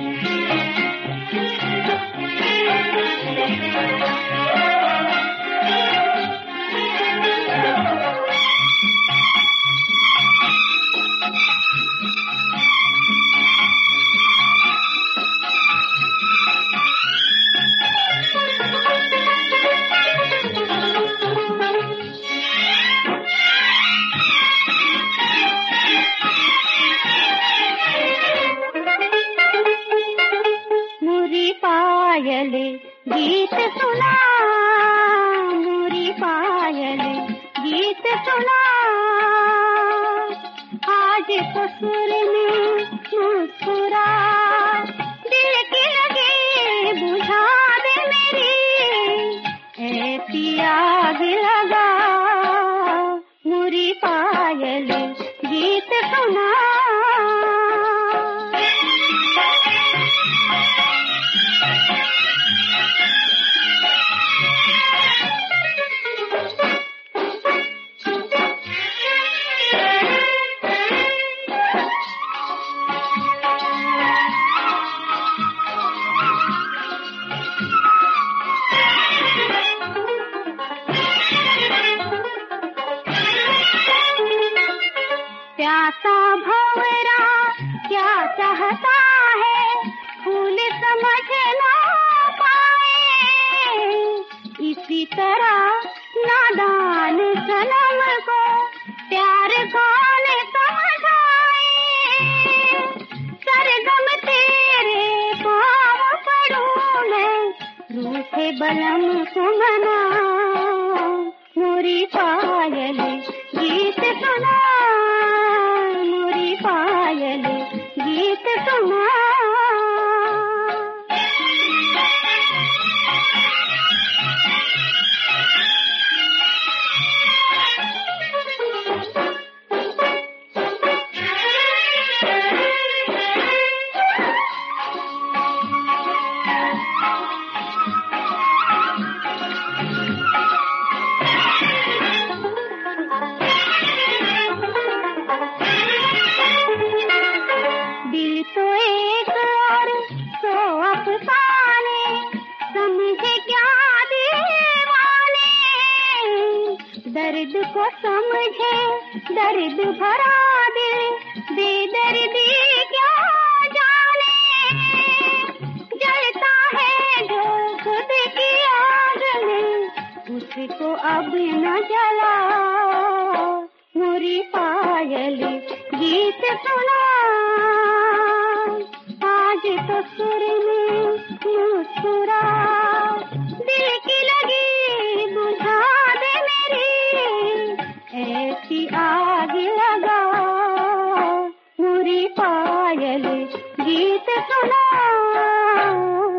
पायले गीत सुना, मोरी पायले गीत सुना, आज तो सुर में मुस्कुरा, दिल की लगी बुझा दे मेरी, ऐसी आग लगा, मोरी पायले गीत सुना। प्यासा भंवरा क्या चाहता है, फूल समझ ना पाए, इसी तरह नादान सनम को प्यार कौन समझाए, सरगम तेरे पाँव पड़ूं मैं, रूठे बलम सुमना, मोरी पायले गीत सुना, पायले गीत सुना। तो एक और तो अफसाने, समझे क्या दीवाने, दर्द को समझे दर्द भरा दे, बेदर्दी क्या जाने, जलता है जो खुद की आग में, उसको अब न जला, मोरी पायले गीत सुना, आज तो सुर में मुस्कुरा, दिल की लगी बुझा दे मेरी, ऐसी आग लगा, मोरी पायले गीत सुना।